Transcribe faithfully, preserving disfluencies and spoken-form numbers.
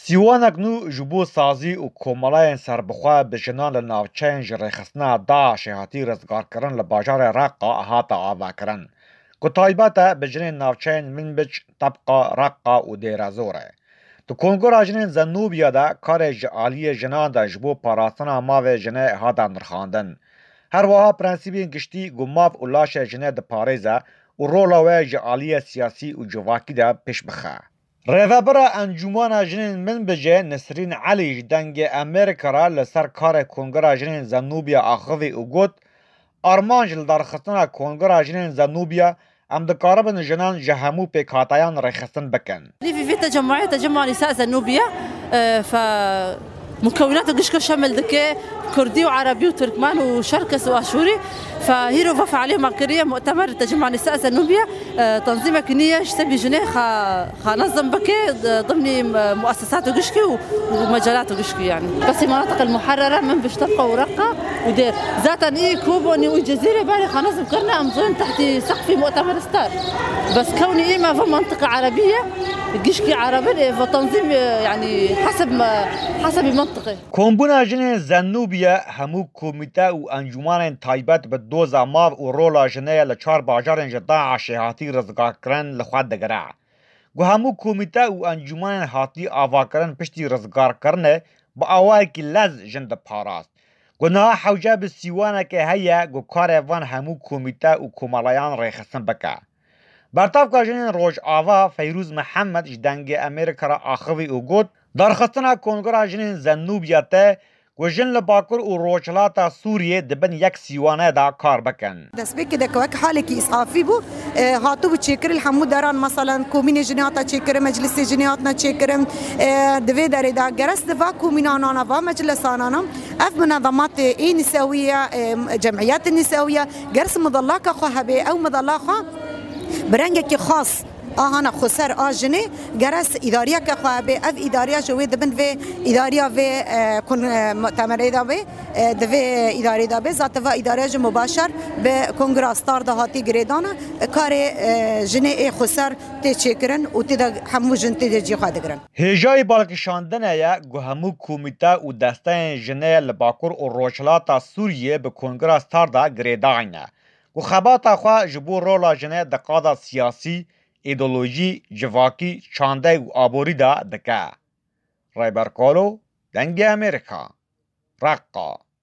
سیوانک نو جبو سازی و کومالای سربخوا بجنان لناوچین جرخصنا داعش هاتی رزگار کرن لباجار رقا هاتا آوا کرن. کتایباتا بجنین ناوچین منبج طبقا رقا و دیرازوره. تو کنگو راجنین زنوبیا دا کار جعالی جنان دا جبو پاراستنا ماوی جنه هادا نرخاندن. هر واها پرنسیبین گشتی گماف و لاش جنه دا پاریزا و رولاوی جعالی سیاسی و جواکی دا پیش بخوا. ریوبرا انجومان جنین من بجه نسرین علی دنگ امریکا را لسر کار کنگرا جنین زنوبیا آخوی و گوت آرمانجل در خستنا کنگرا جنین زنوبیا ام دکاربن جنان جهمو پیکاتایان رخصتن بکن. في في تجمعية تجمع نساء زنوبيا ف مكوناته قشكة شمل دكي كردي وعربي وتركمان وشركس واشوري فهيرو وفى عليه ماكرية مؤتمر تجمع نساء زنوبيا تنظيم كنية سبي جنيه خا نظم بكي ضمن مؤسسات قشكي ومجالات قشكي يعني بس المناطق المحررة من بشتبقى ورقة ودير ذاتا اي كوبوني والجزيرة بالي خنظم كرنا امضون تحت سقف مؤتمر ستار بس كوني اي ما في منطقة عربية قشكي عربي فتنظيم يعني حسب ما حسب المنطقة. كومبونا جنين زنوبيا همو كوميتا و انجمان تايبات بدوزا ماف و رولا جنيه لچار باجارن جدا عشيهاتي رزقا کرن لخواد دگرع. گو همو كوميتا و انجمان هاتي آوا کرن پشتی رزقار کرنه با آوائی کی لز جند پاراست. گو نها حوجه بسیوانه که هیا گو کاروان همو كوميتا و کومالایان ریخستن بکا. برطاف کاجنین روش آوا فیروز محمد جدنگ امریکا را آخوی او گود در خستنا کنگرا جنین زنوبیا ته و جن لباکر و روچلاتا سوریه دبن یک سیوانه دا کار بکن. دست بکی دکوک حالی که اسعافی بو هاتو بچکر الحمو دران مثلا کومین جنیاتا چکر مجلس جنیاتنا چکرم دوی داره دا گرست دوا کومینانانا و مجلسانانا اف منظمات ای نسویه جمعیات النسویه گرس مضلاک خواه او مضلاخا برنگه خاص آهانا خسر آجنه گرس اداریه که خواه به اف اداریه جوی دبن و اداریه و کن مؤتمره دا به دوی اداری دا به ذات و اداریه جو مباشر به کنگراس تار دا هاتی گریدانا کار جنه خسر تی چکرن و تی دا همو جن تی جی خواه دگرن. هجای بالکشاندنه یا گو همو کومیتا و دسته جنه لباکر و روشلاتا سوریه به کنگراس تار دا گریدانه. و خباتا خواه جبو رولا جنه دقادا سیاسی، ایدولوژی، جواکی، چانده و آبوری دا دکه. رایبر کولو، دنگ امریکا، رقا.